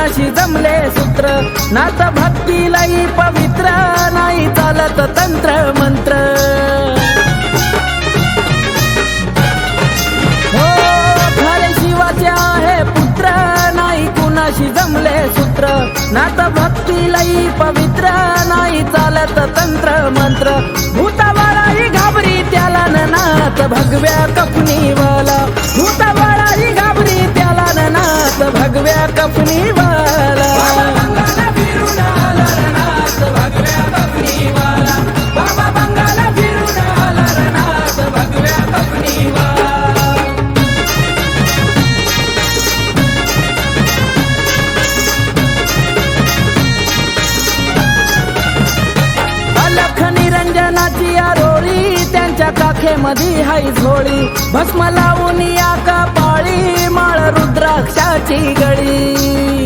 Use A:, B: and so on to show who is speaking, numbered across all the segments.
A: कुणाशी जमले सूत्र नाथ भक्ती लई पवित्र नाही चालत तंत्र मंत्र हो खरे शिवाचे आहे पुत्र नाही कुणाशी जमले सूत्र नाथ भक्ती लई पवित्र नाही चालत तंत्र मंत्र भूतावाळाही घाबरी त्याला नाथ भगव्या कपनीवाला भूतावाळाही घाबरी त्याला नाथ भगव्या कपनीवाला बाबा बंगाला फिरून आला नाथ भगव्या कपनीवाला अलख निरंजनाची आरोळी त्यांच्या काखेमध्ये हाय झोळी भस्म लावून या कपाळी माळ रुद्राक्षाची गळी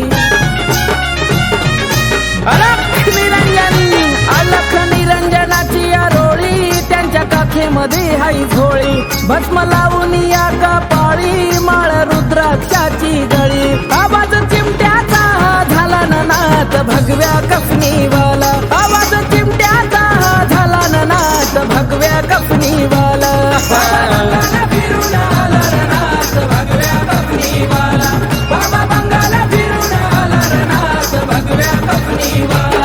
A: अलख निरंजनाची आरोळी त्यांच्या काखेमध्ये हाय झोळी भस्म लावून या कपाळी माळ रुद्राक्षाची गळी आवाज चिमट्याचा झाला नाथ भगव्या कफनीवाला आवाज चिमट्याचा झाला नाथ भगव्या कफनीवाला फिरून आला नाथ भगव्या कफनीवाला बाबा बंगाला फिरून आला नाथ भगव्या कफनीवाला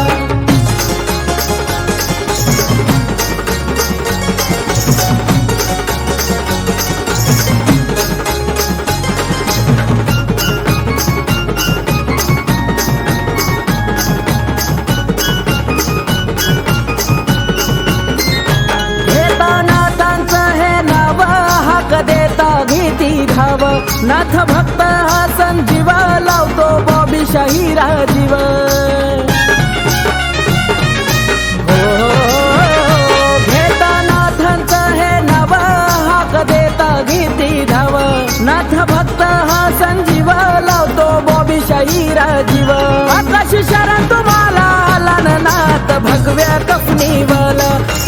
A: नाथ भक्त हा संजीवा लावतो बॉबी शाहीरा जीव घेता नाथांचं हे नाव हाक देता गीती धाव नाथ भक्त हा संजीवा लावतो बॉबी शाहीरा जीव आकाश शरण तुम्हाला आला नाथ भगव्या कपनीवाला